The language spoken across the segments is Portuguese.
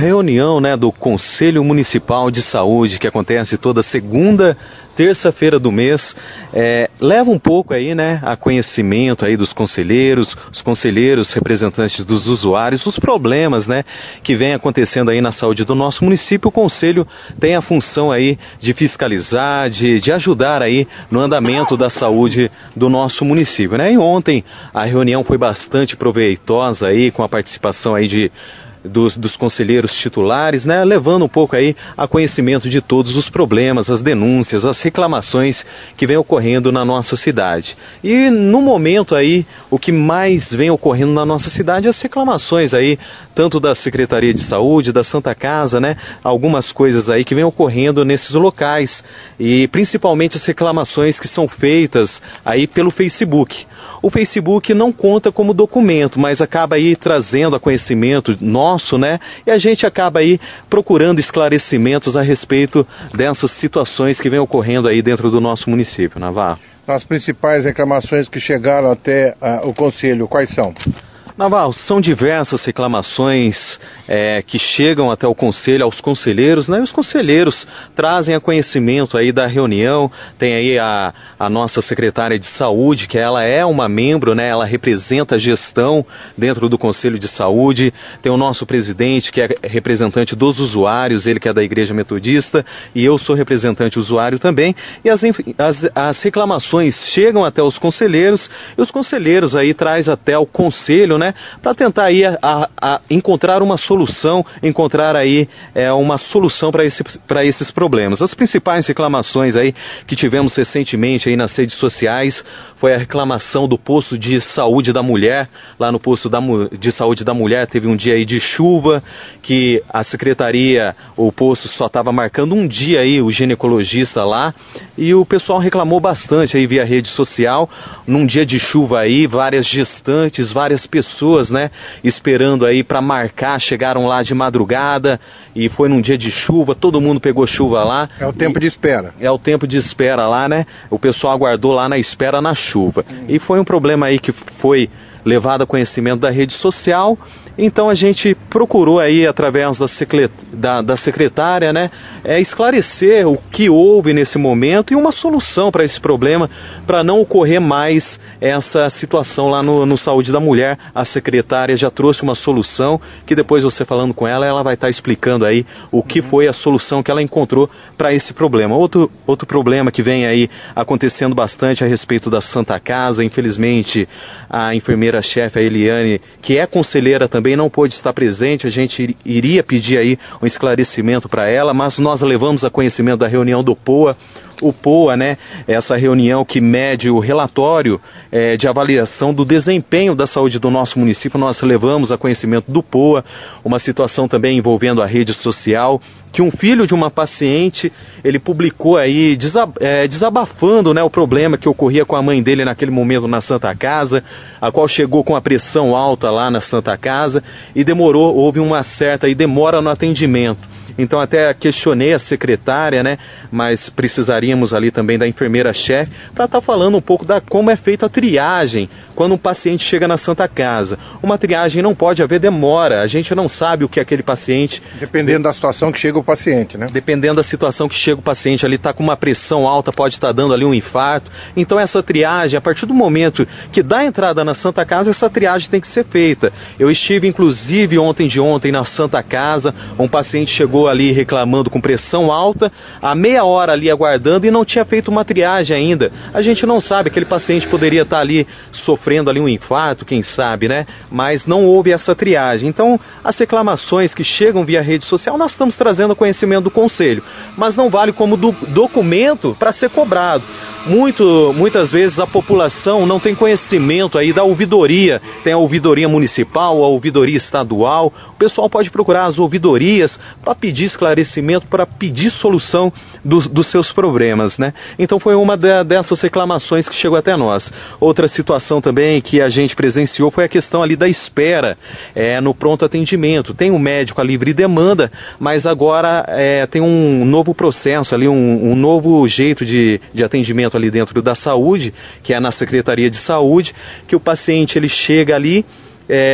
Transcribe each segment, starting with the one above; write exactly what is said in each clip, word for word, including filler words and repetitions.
reunião, né, do Conselho Municipal de Saúde, que acontece toda segunda, terça-feira do mês, é, leva um pouco aí, né, a conhecimento aí dos conselheiros, os conselheiros representantes dos usuários, os problemas, né, que vem acontecendo aí na saúde do nosso município. O Conselho tem a função aí de fiscalizar, de, de ajudar aí no andamento da saúde do nosso município, né. E ontem a reunião foi bastante proveitosa aí, com a participação aí de Dos, dos conselheiros titulares, né, levando um pouco aí a conhecimento de todos os problemas, as denúncias, as reclamações que vem ocorrendo na nossa cidade. E no momento aí, o que mais vem ocorrendo na nossa cidade é as reclamações aí, tanto da Secretaria de Saúde, da Santa Casa, né, algumas coisas aí que vem ocorrendo nesses locais, e principalmente as reclamações que são feitas aí pelo Facebook. O Facebook não conta como documento, mas acaba aí trazendo a conhecimento nosso, né? E a gente acaba aí procurando esclarecimentos a respeito dessas situações que vem ocorrendo aí dentro do nosso município, Navarro. As principais reclamações que chegaram até uh, o Conselho, quais são? Navarro, são diversas reclamações é, que chegam até o Conselho, aos conselheiros, né? E os conselheiros trazem a conhecimento aí da reunião. Tem aí a, a nossa secretária de Saúde, que ela é uma membro, né? Ela representa a gestão dentro do Conselho de Saúde. Tem o nosso presidente, que é representante dos usuários, ele que é da Igreja Metodista, e eu sou representante usuário também. E as, as, as reclamações chegam até os conselheiros, e os conselheiros aí traz até o Conselho, né? Para tentar aí a, a, a encontrar uma solução, encontrar aí é, uma solução para esse, para esses problemas. As principais reclamações aí que tivemos recentemente aí nas redes sociais foi a reclamação do posto de saúde da mulher. Lá no posto da, de saúde da mulher teve um dia aí de chuva, que a secretaria, o posto só estava marcando um dia aí o ginecologista lá, e o pessoal reclamou bastante aí via rede social. Num dia de chuva aí, várias gestantes, várias pessoas pessoas, né, esperando aí para marcar, chegaram lá de madrugada, e foi num dia de chuva, todo mundo pegou chuva lá. É o tempo de espera. É o tempo de espera lá, né, o pessoal aguardou lá na espera na chuva. Hum. E foi um problema aí que foi levado a conhecimento da rede social. Então a gente procurou aí, através da, secret... da, da secretária, né, é, esclarecer o que houve nesse momento e uma solução para esse problema, para não ocorrer mais essa situação lá no, no Saúde da Mulher. A secretária já trouxe uma solução, que depois você falando com ela, ela vai estar explicando aí o que foi a solução que ela encontrou para esse problema. Outro, outro problema que vem aí acontecendo bastante a respeito da Santa Casa, infelizmente a enfermeira-chefe, a Eliane, que é conselheira também, não pôde estar presente. A gente iria pedir aí um esclarecimento para ela, mas nós levamos a conhecimento da reunião do P O A. O P O A, né, essa reunião que mede o relatório é, de avaliação do desempenho da saúde do nosso município, nós levamos a conhecimento do P O A, uma situação também envolvendo a rede social, que um filho de uma paciente, ele publicou aí, desab é, desabafando, né, o problema que ocorria com a mãe dele naquele momento na Santa Casa, a qual chegou com a pressão alta lá na Santa Casa, e demorou, houve uma certa e demora no atendimento. Então até questionei a secretária, né, mas precisaríamos ali também da enfermeira-chefe para estar tá falando um pouco da como é feita a triagem quando um paciente chega na Santa Casa. Uma triagem não pode haver demora, a gente não sabe o que aquele paciente... Dependendo da situação que chega o paciente, né? Dependendo da situação que chega o paciente, ali está com uma pressão alta, pode estar tá dando ali um infarto. Então essa triagem, a partir do momento que dá a entrada na Santa Casa, essa triagem tem que ser feita. Eu estive inclusive ontem de ontem na Santa Casa, um paciente chegou ali reclamando com pressão alta, há meia hora ali aguardando e não tinha feito uma triagem ainda. A gente não sabe, aquele paciente poderia estar ali sofrendo ali um infarto, quem sabe, né? Mas não houve essa triagem. Então, as reclamações que chegam via rede social, nós estamos trazendo conhecimento do Conselho, mas não vale como do documento para ser cobrado. Muito, muitas vezes a população não tem conhecimento aí da ouvidoria, tem a ouvidoria municipal, a ouvidoria estadual. O pessoal pode procurar as ouvidorias para pedir esclarecimento, para pedir solução do, dos seus problemas, né? Então foi uma de, dessas reclamações que chegou até nós. Outra situação também que a gente presenciou foi a questão ali da espera é, no pronto atendimento. Tem um médico a livre demanda, mas agora é, tem um novo processo ali, um, um novo jeito de, de atendimento ali dentro da saúde, que é na Secretaria de Saúde, que o paciente ele chega ali, é,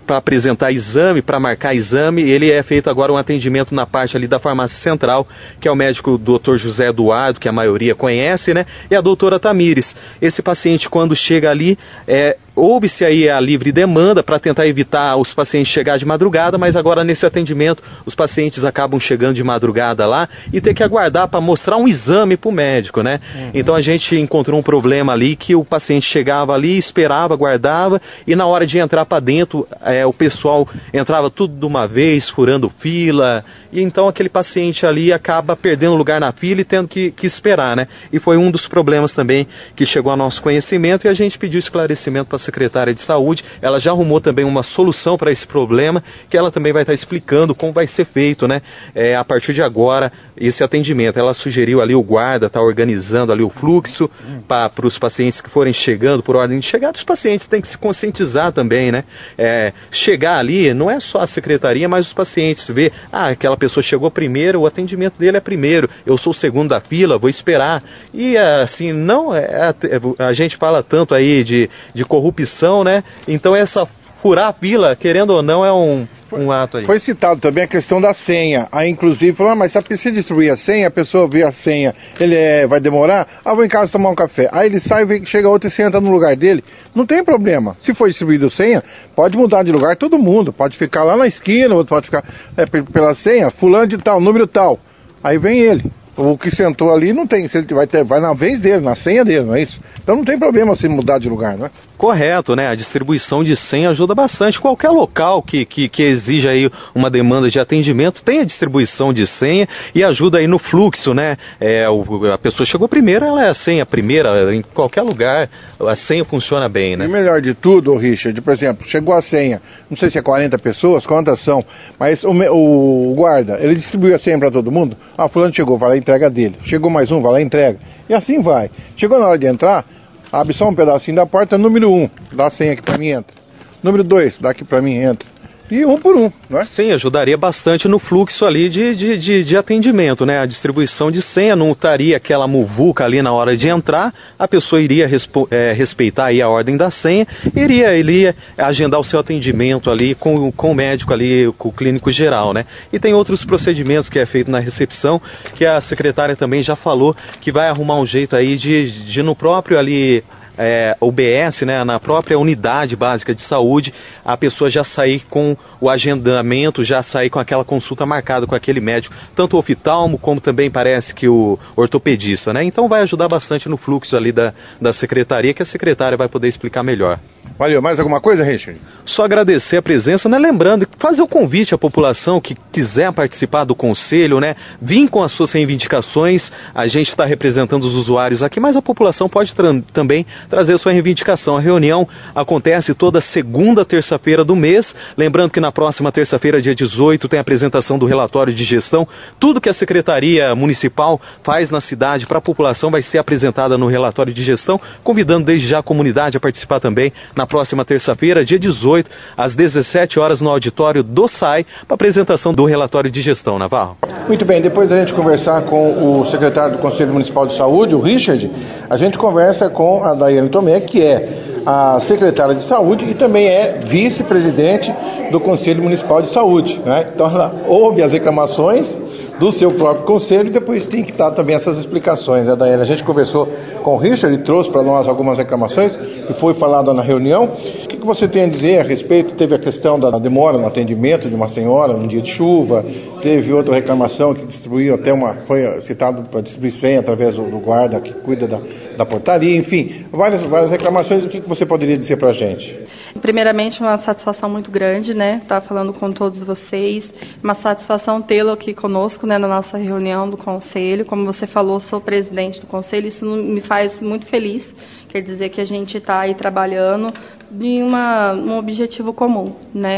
para apresentar exame, para marcar exame, ele é feito agora um atendimento na parte ali da farmácia central, que é o médico doutor José Eduardo, que a maioria conhece, né? E a doutora Tamires. Esse paciente, quando chega ali, é, houve-se aí a livre demanda para tentar evitar os pacientes chegar de madrugada, mas agora nesse atendimento os pacientes acabam chegando de madrugada lá e ter que aguardar para mostrar um exame para o médico, né? Uhum. Então a gente encontrou um problema ali que o paciente chegava ali, esperava, aguardava e na hora de entrar para dentro, é, o pessoal entrava tudo de uma vez, furando fila, e então aquele paciente ali acaba perdendo lugar na fila e tendo que, que esperar, né? E foi um dos problemas também que chegou ao nosso conhecimento e a gente pediu esclarecimento para a secretária de saúde. Ela já arrumou também uma solução para esse problema, que ela também vai estar explicando como vai ser feito, né? É, a partir de agora, esse atendimento. Ela sugeriu ali o guarda, tá organizando ali o fluxo para os pacientes que forem chegando, por ordem de chegada. Os pacientes têm que se conscientizar também, né? É, chegar ali não é só a secretaria, mas os pacientes ver, ah, aquela pessoa chegou primeiro, o atendimento dele é primeiro, eu sou o segundo da fila, vou esperar. E assim, não, é, a gente fala tanto aí de, de corrupção, né? Então essa furar a fila, querendo ou não, é um, um ato aí. Foi citado também a questão da senha. Aí, inclusive, falou, ah, mas se a pessoa distribuir a senha, a pessoa vê a senha, ele é, vai demorar, ah, vou em casa tomar um café. Aí ele sai, vem, chega outro e senta no lugar dele. Não tem problema. Se for distribuído senha, pode mudar de lugar todo mundo. Pode ficar lá na esquina, outro pode ficar é, pela senha, fulano de tal, número tal. Aí vem ele. O que sentou ali não tem, se ele vai, ter, vai na vez dele, na senha dele, não é isso? Então não tem problema se mudar de lugar, né? Correto, né? A distribuição de senha ajuda bastante. Qualquer local que, que, que exija aí uma demanda de atendimento tem a distribuição de senha e ajuda aí no fluxo, né? É, o, a pessoa chegou primeiro, ela é a senha primeira, em qualquer lugar a senha funciona bem, né? E melhor de tudo, Richard, por exemplo, chegou a senha, não sei se é quarenta pessoas, quantas são, mas o, o guarda, ele distribuiu a senha para todo mundo, ah, fulano chegou, vai lá e entrega dele, chegou mais um, vai lá e entrega, e assim vai. Chegou na hora de entrar, abre só um pedacinho da porta, número um, dá a senha aqui para mim, entra. Número dois, dá aqui para mim, entra. E um por um, não é? Sim, ajudaria bastante no fluxo ali de, de, de, de atendimento, né? A distribuição de senha não estaria aquela muvuca ali na hora de entrar, a pessoa iria respo, é, respeitar aí a ordem da senha, iria, iria agendar o seu atendimento ali com, com o médico ali, com o clínico geral, né? E tem outros procedimentos que é feito na recepção, que a secretária também já falou que vai arrumar um jeito aí de, de no próprio ali... É, U B S, né, na própria unidade básica de saúde, a pessoa já sair com o agendamento, já sair com aquela consulta marcada com aquele médico, tanto o oftalmo como também parece que o ortopedista, né? Então vai ajudar bastante no fluxo ali da, da secretaria, que a secretária vai poder explicar melhor. Valeu, mais alguma coisa, Richard? Só agradecer a presença, né? Lembrando, fazer o convite à população que quiser participar do conselho, né? Vim com as suas reivindicações, a gente está representando os usuários aqui, mas a população pode também trazer sua reivindicação. A reunião acontece toda segunda, terça-feira do mês. Lembrando que na próxima terça-feira, dia dezoito, tem a apresentação do relatório de gestão. Tudo que a Secretaria Municipal faz na cidade para a população vai ser apresentada no relatório de gestão, convidando desde já a comunidade a participar também na próxima terça-feira, dia dezoito, às dezessete horas, no auditório do S A I, para a apresentação do relatório de gestão, Navarro. Muito bem, depois da gente conversar com o secretário do Conselho Municipal de Saúde, o Richard, a gente conversa com a Daiane Tomé, que é a secretária de saúde e também é vice-presidente do Conselho Municipal de Saúde, né? Então ela ouve as reclamações do seu próprio conselho e depois tem que dar também essas explicações, né, Daiane? A gente conversou com o Richard e trouxe para nós algumas reclamações que foi falado na reunião. O que, que você tem a dizer a respeito? Teve a questão da demora no atendimento de uma senhora num dia de chuva, teve outra reclamação que distribuiu até uma, foi citado para distribuir senha através do, do guarda que cuida da, da portaria, enfim, várias, várias reclamações. O que, que você poderia dizer para a gente? Primeiramente, uma satisfação muito grande, né, estar falando com todos vocês, uma satisfação tê-lo aqui conosco, né, na nossa reunião do Conselho. Como você falou, sou presidente do Conselho, isso me faz muito feliz, quer dizer que a gente está aí trabalhando de uma, um objetivo comum, né,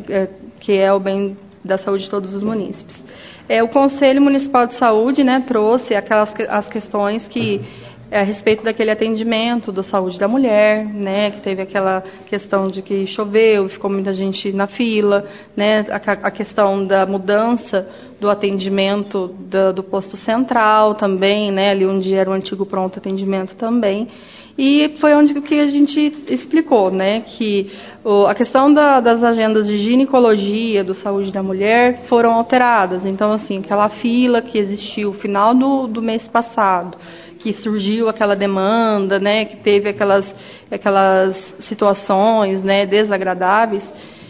que é o bem da saúde de todos os munícipes. É, o Conselho Municipal de Saúde, né, trouxe aquelas as questões que a respeito daquele atendimento do saúde da mulher, né, que teve aquela questão de que choveu, ficou muita gente na fila, né, a, a questão da mudança do atendimento do, do posto central também, né, ali onde era o antigo pronto atendimento também. E foi onde que a gente explicou, né, que o, a questão da, das agendas de ginecologia, do saúde da mulher, foram alteradas. Então, assim, aquela fila que existiu no final do, do mês passado, que surgiu aquela demanda, né, que teve aquelas, aquelas situações, né, desagradáveis,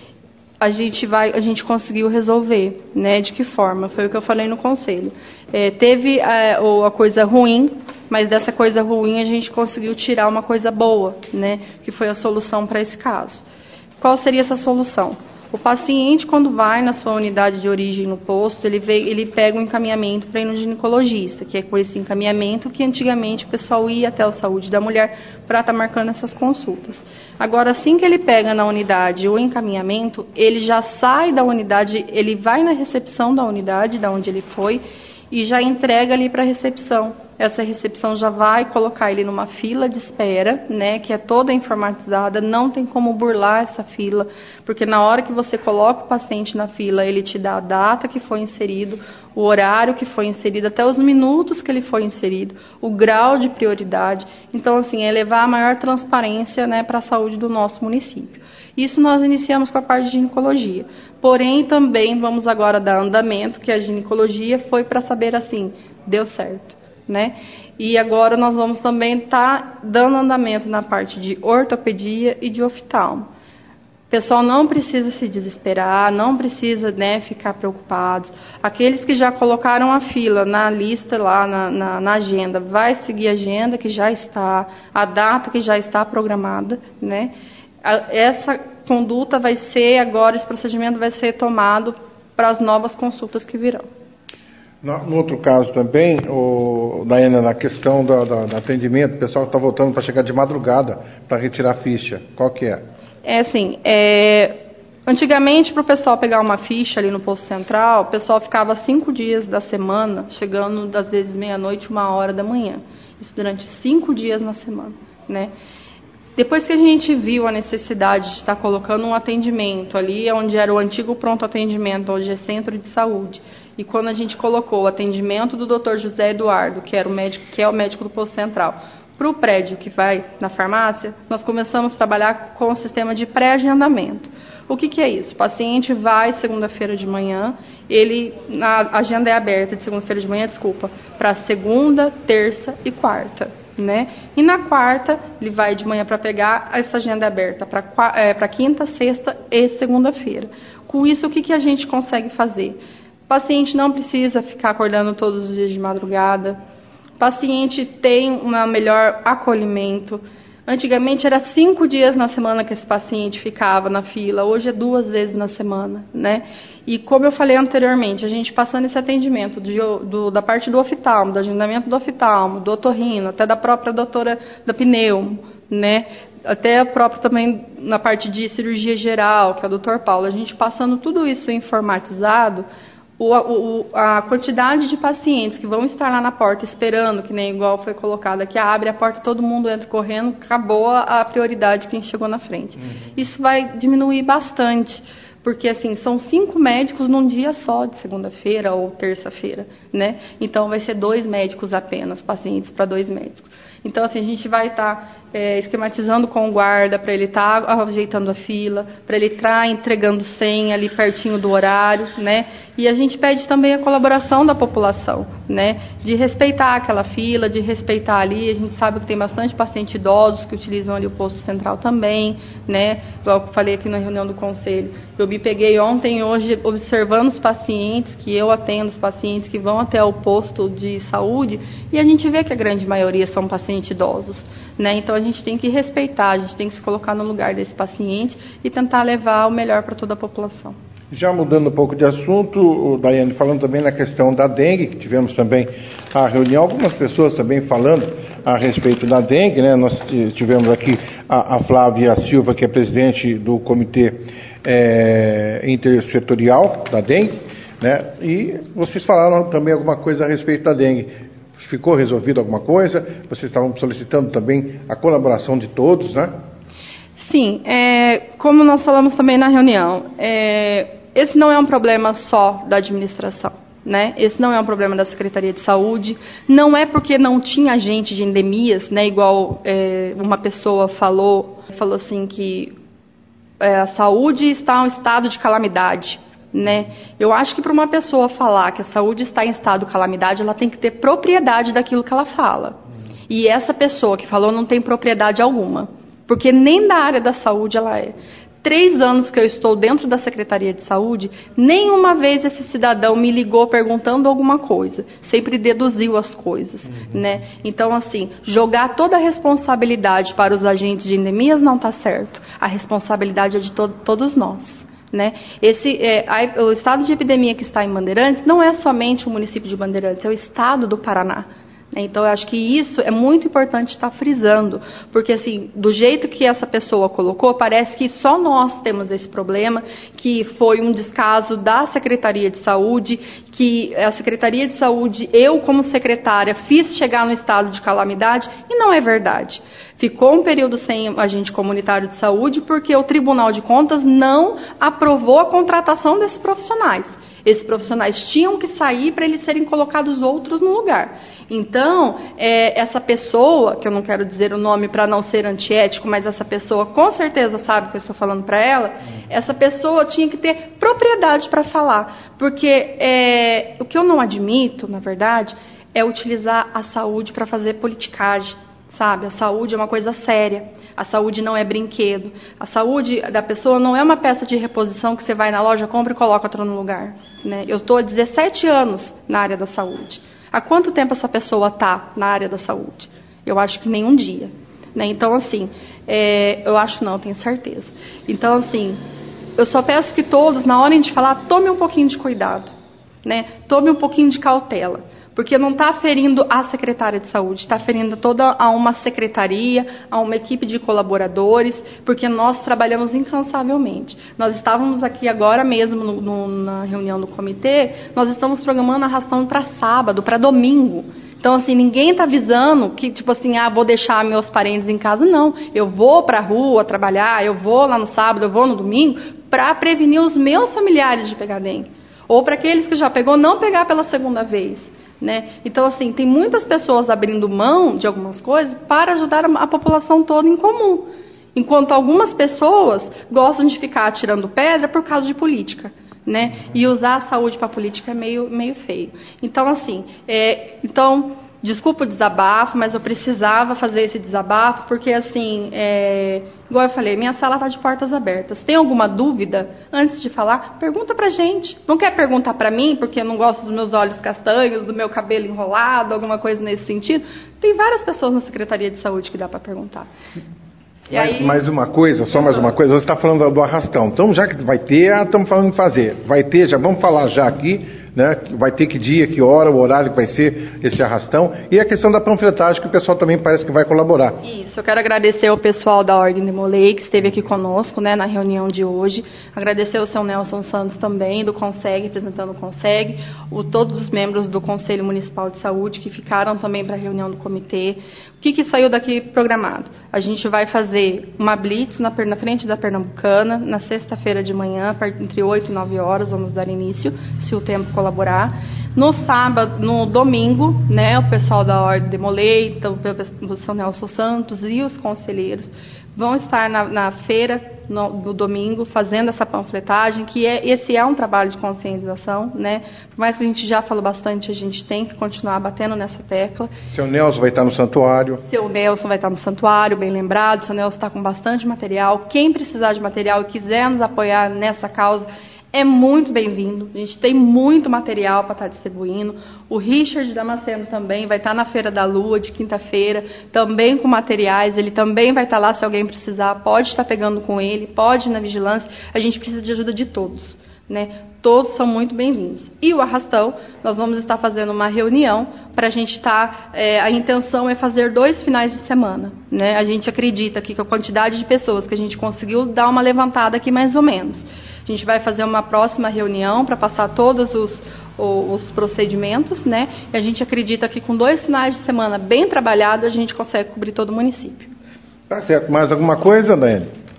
a gente, vai, a gente conseguiu resolver, né, de que forma? Foi o que eu falei no conselho. É, teve é, a coisa ruim, mas dessa coisa ruim a gente conseguiu tirar uma coisa boa, né, que foi a solução para esse caso. Qual seria essa solução? O paciente, quando vai na sua unidade de origem no posto, ele, vê, ele pega um encaminhamento para ir no ginecologista, que é com esse encaminhamento que antigamente o pessoal ia até a saúde da mulher para estar tá marcando essas consultas. Agora, assim que ele pega na unidade o encaminhamento, ele já sai da unidade, ele vai na recepção da unidade, da onde ele foi, e já entrega ali para a recepção. Essa recepção já vai colocar ele numa fila de espera, né, que é toda informatizada, não tem como burlar essa fila, porque na hora que você coloca o paciente na fila, ele te dá a data que foi inserido, o horário que foi inserido, até os minutos que ele foi inserido, o grau de prioridade. Então, assim, é levar a maior transparência, né, para a saúde do nosso município. Isso nós iniciamos com a parte de ginecologia. Porém, também vamos agora dar andamento, que a ginecologia foi para saber, assim, deu certo, né? E agora nós vamos também estar tá dando andamento na parte de ortopedia e de oftalmo. O pessoal não precisa se desesperar, não precisa, né, ficar preocupados. Aqueles que já colocaram a fila na lista lá, na, na, na agenda, vai seguir a agenda que já está, a data que já está programada, né? Essa conduta vai ser agora, esse procedimento vai ser tomado para as novas consultas que virão. No, no outro caso também, o, Daiane, na questão do, do, do atendimento, o pessoal está voltando para chegar de madrugada para retirar a ficha. Qual que é? É assim, é, antigamente para o pessoal pegar uma ficha ali no posto central, o pessoal ficava cinco dias da semana, chegando às vezes meia-noite, uma hora da manhã. Isso durante cinco dias na semana, né? Depois que a gente viu a necessidade de estar colocando um atendimento ali, onde era o antigo pronto atendimento, hoje é centro de saúde, e quando a gente colocou o atendimento do doutor José Eduardo, que era o médico, que é o médico do posto central, para o prédio que vai na farmácia, nós começamos a trabalhar com o sistema de pré-agendamento. O que, que é isso? O paciente vai segunda-feira de manhã, ele, a agenda é aberta de segunda-feira de manhã, desculpa, para segunda, terça e quarta. Né? E na quarta, ele vai de manhã para pegar essa agenda aberta para é, quinta, sexta e segunda-feira. Com isso, o que, que a gente consegue fazer? O paciente não precisa ficar acordando todos os dias de madrugada. O paciente tem um melhor acolhimento. Antigamente era cinco dias na semana que esse paciente ficava na fila, hoje é duas vezes na semana, né? E como eu falei anteriormente, a gente passando esse atendimento de, do, da parte do oftalmo, do agendamento do oftalmo, do otorrino, até da própria doutora da pneumo, né? Até a própria também na parte de cirurgia geral, que é o doutor Paulo, a gente passando tudo isso informatizado, O, o, a quantidade de pacientes que vão estar lá na porta esperando, que nem igual foi colocado aqui, abre a porta, todo mundo entra correndo, acabou a, a prioridade quem chegou na frente. Uhum. Isso vai diminuir bastante, porque assim, são cinco médicos num dia só, de segunda-feira ou terça-feira, né? Então vai ser dois médicos apenas, pacientes para dois médicos. Então assim, a gente vai estar tá, é, esquematizando com o guarda para ele estar tá ajeitando a fila, para ele estar tá entregando senha ali pertinho do horário, né? E a gente pede também a colaboração da população, né? De respeitar aquela fila, de respeitar ali. A gente sabe que tem bastante pacientes idosos que utilizam ali o posto central também, né? Igual eu falei aqui na reunião do conselho. Eu me peguei ontem e hoje observando os pacientes, que eu atendo os pacientes que vão até o posto de saúde, e a gente vê que a grande maioria são pacientes idosos, né? Então a gente tem que respeitar, a gente tem que se colocar no lugar desse paciente e tentar levar o melhor para toda a população. Já mudando um pouco de assunto, Daiane, falando também na questão da dengue, que tivemos também a reunião, algumas pessoas também falando a respeito da dengue, né? Nós tivemos aqui a, a Flávia Silva, que é presidente do Comitê é, Intersetorial da Dengue, né? E vocês falaram também alguma coisa a respeito da dengue. Ficou resolvido alguma coisa? Vocês estavam solicitando também a colaboração de todos, né? Sim, é, como nós falamos também na reunião, é, esse não é um problema só da administração, né? Esse não é um problema da Secretaria de Saúde. Não é porque não tinha agente de endemias, né? Igual é, uma pessoa falou, falou assim que é, a saúde está em um estado de calamidade. Né? Eu acho que para uma pessoa falar que a saúde está em estado de calamidade, ela tem que ter propriedade daquilo que ela fala. E essa pessoa que falou não tem propriedade alguma, porque nem da área da saúde ela é. Três anos que eu estou dentro da Secretaria de Saúde, nenhuma vez esse cidadão me ligou perguntando alguma coisa. Sempre deduziu as coisas. Uhum. Né? Então, assim, jogar toda a responsabilidade para os agentes de endemias não está certo. A responsabilidade é de to- todos nós. Né? Esse, é, a, o estado de epidemia que está em Bandeirantes não é somente o município de Bandeirantes, é o estado do Paraná. Né? Então, eu acho que isso é muito importante estar frisando, porque assim, do jeito que essa pessoa colocou, parece que só nós temos esse problema, que foi um descaso da Secretaria de Saúde, que a Secretaria de Saúde, eu como secretária, fiz chegar no estado de calamidade, e não é verdade. Ficou um período sem agente comunitário de saúde porque o Tribunal de Contas não aprovou a contratação desses profissionais. Esses profissionais tinham que sair para eles serem colocados outros no lugar. Então, é, essa pessoa, que eu não quero dizer o nome para não ser antiético, mas essa pessoa com certeza sabe o que eu estou falando para ela, essa pessoa tinha que ter propriedade para falar. Porque é, o que eu não admito, na verdade, é utilizar a saúde para fazer politicagem. Sabe, a saúde é uma coisa séria, a saúde não é brinquedo, a saúde da pessoa não é uma peça de reposição que você vai na loja, compra e coloca outra no lugar. Né? Eu estou há dezessete anos na área da saúde. Há quanto tempo essa pessoa está na área da saúde? Eu acho que nenhum dia. Né? Então, assim, é, eu acho não, tenho certeza. Então, assim, eu só peço que todos, na hora de falar, tome um pouquinho de cuidado, né? Tome um pouquinho de cautela. Porque não está ferindo a secretária de saúde, está ferindo toda a uma secretaria, a uma equipe de colaboradores, porque nós trabalhamos incansavelmente. Nós estávamos aqui agora mesmo no, no, na reunião do comitê, nós estamos programando arrastando para sábado, para domingo. Então, assim, ninguém está avisando que, tipo assim, ah, vou deixar meus parentes em casa. Não, eu vou para a rua trabalhar, eu vou lá no sábado, eu vou no domingo, para prevenir os meus familiares de pegar dengue. Ou para aqueles que já pegou, não pegar pela segunda vez. Né? Então, assim, tem muitas pessoas abrindo mão de algumas coisas para ajudar a, a população toda em comum. Enquanto algumas pessoas gostam de ficar atirando pedra por causa de política. Né? E usar a saúde para a política é meio, meio feio. Então, assim, é, então, desculpa o desabafo, mas eu precisava fazer esse desabafo, porque, assim, é, igual eu falei, minha sala está de portas abertas. Tem alguma dúvida, antes de falar, pergunta pra gente. Não quer perguntar para mim, porque eu não gosto dos meus olhos castanhos, do meu cabelo enrolado, alguma coisa nesse sentido. Tem várias pessoas na Secretaria de Saúde que dá para perguntar. E aí... Mais uma coisa, só mais uma coisa, você está falando do arrastão. Então, já que vai ter, ah, estamos falando em fazer. Vai ter, já vamos falar já aqui, né? Vai ter que dia, que hora, o horário que vai ser esse arrastão. E a questão da panfletagem, que o pessoal também parece que vai colaborar. Isso, eu quero agradecer ao pessoal da Ordem Demolei, que esteve aqui conosco, né, na reunião de hoje. Agradecer ao seu Nelson Santos também, do CONSEG, representando o CONSEG. O, todos os membros do Conselho Municipal de Saúde, que ficaram também para a reunião do comitê. O que, que saiu daqui programado? A gente vai fazer uma blitz na, na frente da Pernambucana, na sexta-feira de manhã, entre oito e nove horas, vamos dar início, se o tempo colaborar. No sábado, no domingo, né, o pessoal da Ordem Demolei, então, o seu Nelson Santos e os conselheiros vão estar na, na feira, no, no domingo, fazendo essa panfletagem, que é, esse é um trabalho de conscientização, né? Por mais que a gente já falou bastante, a gente tem que continuar batendo nessa tecla. Seu Nelson vai estar no santuário. Seu Nelson vai estar no santuário, bem lembrado. Seu Nelson está com bastante material. Quem precisar de material e quiser nos apoiar nessa causa, é muito bem-vindo. A gente tem muito material para estar distribuindo. O Richard Damasceno também vai estar na Feira da Lua, de quinta-feira, também com materiais. Ele também vai estar lá, se alguém precisar, pode estar pegando com ele, pode ir na vigilância. A gente precisa de ajuda de todos. Né? Todos são muito bem-vindos. E o arrastão, nós vamos estar fazendo uma reunião para a gente estar... É, a intenção é fazer dois finais de semana. Né? A gente acredita que com a quantidade de pessoas que a gente conseguiu dar uma levantada aqui mais ou menos. A gente vai fazer uma próxima reunião para passar todos os, os procedimentos, né? E a gente acredita que com dois finais de semana bem trabalhados, a gente consegue cobrir todo o município. Tá certo. Mais alguma coisa, Daiane?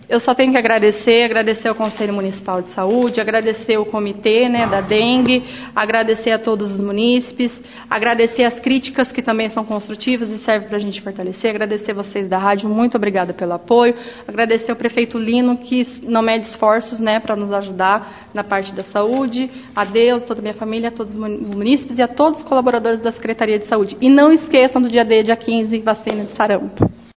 Eu só tenho que agradecer, agradecer ao Conselho Municipal de Saúde, agradecer o comitê, né, da dengue, agradecer a todos os munícipes, agradecer as críticas que também são construtivas e servem para a gente fortalecer, agradecer vocês da rádio, muito obrigada pelo apoio, agradecer ao prefeito Lino, que não mede esforços, né, para nos ajudar na parte da saúde, a Deus, toda a minha família, a todos os munícipes e a todos os colaboradores da Secretaria de Saúde. E não esqueçam do dia D, dia quinze, vacina de sarampo.